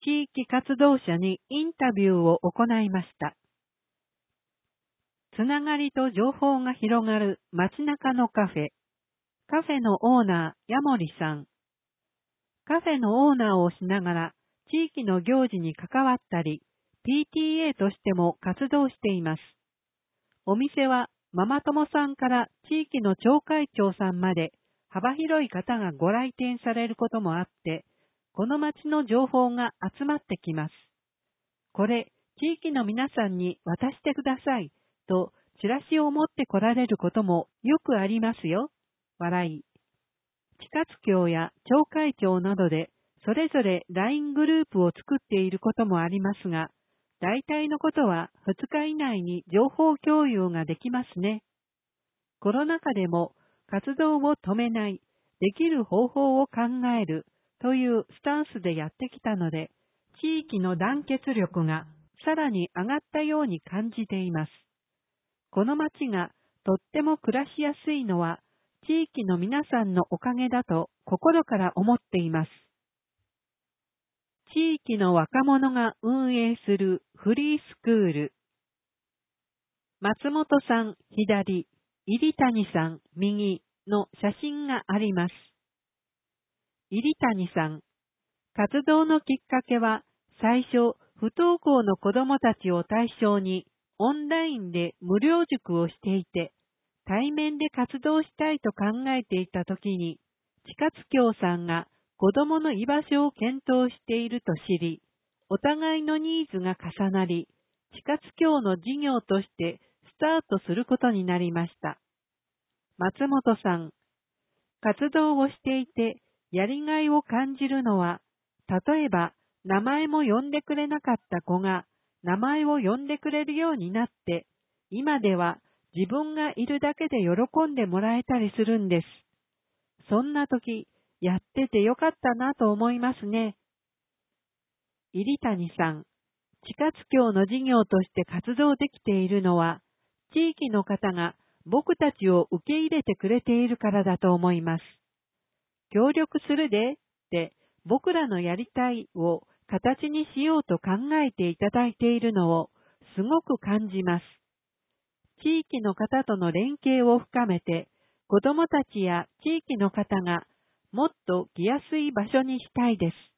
地域活動者にインタビューを行いました。つながりと情報が広がる街中のカフェ。カフェのオーナー、ヤモリさん。カフェのオーナーをしながら地域の行事に関わったり、PTA としても活動しています。お店はママ友さんから地域の町会長さんまで幅広い方がご来店されることもあって、この町の情報が集まってきます。これ、地域の皆さんに渡してくださいとチラシを持って来られることもよくありますよ。笑い。地活協や町会長などでそれぞれ LINE グループを作っていることもありますが、大体のことは2日以内に情報共有ができますね。コロナ禍でも活動を止めない、できる方法を考えるというスタンスでやってきたので、地域の団結力がさらに上がったように感じています。この町がとっても暮らしやすいのは、地域の皆さんのおかげだと心から思っています。地域の若者が運営するフリースクール。松本さん左、入谷さん右の写真があります。入谷さん、活動のきっかけは最初不登校の子どもたちを対象にオンラインで無料塾をしていて、対面で活動したいと考えていたときに、地活協さんが子どもの居場所を検討していると知り、お互いのニーズが重なり、地活協の事業としてスタートすることになりました。松本さん、活動をしていてやりがいを感じるのは、例えば名前も呼んでくれなかった子が名前を呼んでくれるようになって、今では自分がいるだけで喜んでもらえたりするんです。そんな時、やっててよかったなと思いますね。入谷さん、地活協の事業として活動できているのは、地域の方が僕たちを受け入れてくれているからだと思います。協力するでって僕らのやりたいを形にしようと考えていただいているのをすごく感じます。地域の方との連携を深めて、子どもたちや地域の方がもっと来やすい場所にしたいです。